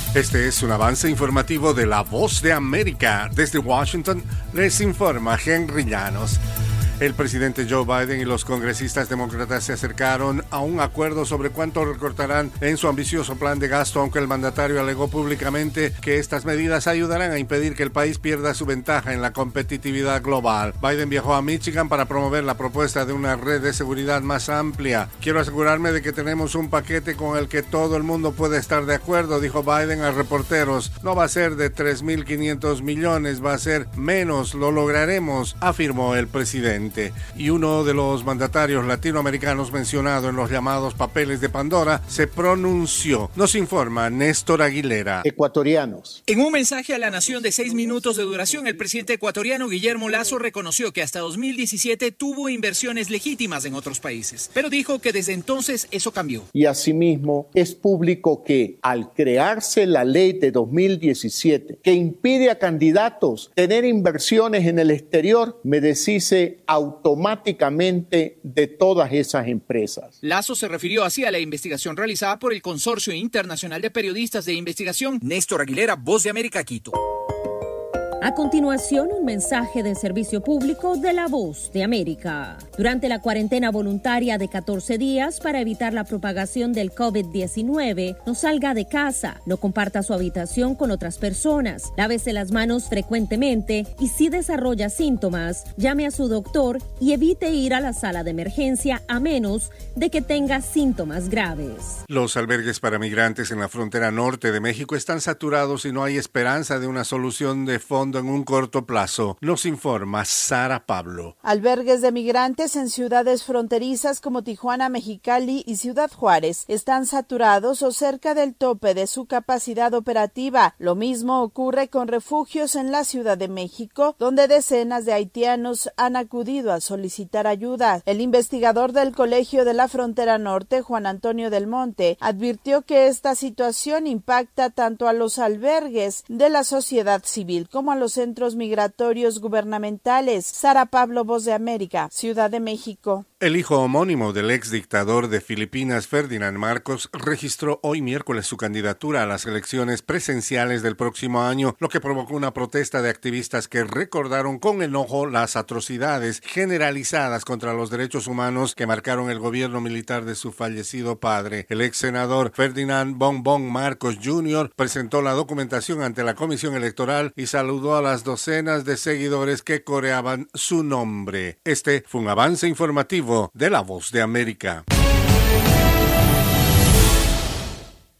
Este es un avance informativo de La Voz de América. Desde Washington les informa Henry Llanos. El presidente Joe Biden y los congresistas demócratas se acercaron a un acuerdo sobre cuánto recortarán en su ambicioso plan de gasto, aunque el mandatario alegó públicamente que estas medidas ayudarán a impedir que el país pierda su ventaja en la competitividad global. Biden viajó a Michigan para promover la propuesta de una red de seguridad más amplia. Quiero asegurarme de que tenemos un paquete con el que todo el mundo puede estar de acuerdo, dijo Biden a reporteros. No va a ser de 3.500 millones, va a ser menos, lo lograremos, afirmó el presidente. Y uno de los mandatarios latinoamericanos mencionado en los llamados papeles de Pandora se pronunció. Nos informa Néstor Aguilera. Ecuatorianos. En un mensaje a la nación de 6 minutos de duración, el presidente ecuatoriano Guillermo Lasso reconoció que hasta 2017 tuvo inversiones legítimas en otros países, pero dijo que desde entonces eso cambió. Y asimismo es público que al crearse la ley de 2017 que impide a candidatos tener inversiones en el exterior, me deshice automáticamente de todas esas empresas. Lasso se refirió así a la investigación realizada por el Consorcio Internacional de Periodistas de Investigación. Néstor Aguilera, Voz de América, Quito. A continuación, un mensaje de servicio público de La Voz de América. Durante la cuarentena voluntaria de 14 días para evitar la propagación del COVID-19, no salga de casa, no comparta su habitación con otras personas, lávese las manos frecuentemente y si desarrolla síntomas, llame a su doctor y evite ir a la sala de emergencia a menos de que tenga síntomas graves. Los albergues para migrantes en la frontera norte de México están saturados y no hay esperanza de una solución de fondo en un corto plazo. Nos informa Sara Pablo. Albergues de migrantes en ciudades fronterizas como Tijuana, Mexicali y Ciudad Juárez están saturados o cerca del tope de su capacidad operativa. Lo mismo ocurre con refugios en la Ciudad de México, donde decenas de haitianos han acudido a solicitar ayuda. El investigador del Colegio de la Frontera Norte, Juan Antonio del Monte, advirtió que esta situación impacta tanto a los albergues de la sociedad civil como a los centros migratorios gubernamentales. Sara Pablo, Voz de América, Ciudad de México. El hijo homónimo del ex dictador de Filipinas, Ferdinand Marcos, registró hoy miércoles su candidatura a las elecciones presenciales del próximo año, lo que provocó una protesta de activistas que recordaron con enojo las atrocidades generalizadas contra los derechos humanos que marcaron el gobierno militar de su fallecido padre. El ex senador Ferdinand Bongbong Marcos Jr. presentó la documentación ante la Comisión Electoral y saludó a las docenas de seguidores que coreaban su nombre. Este fue un avance informativo de La Voz de América.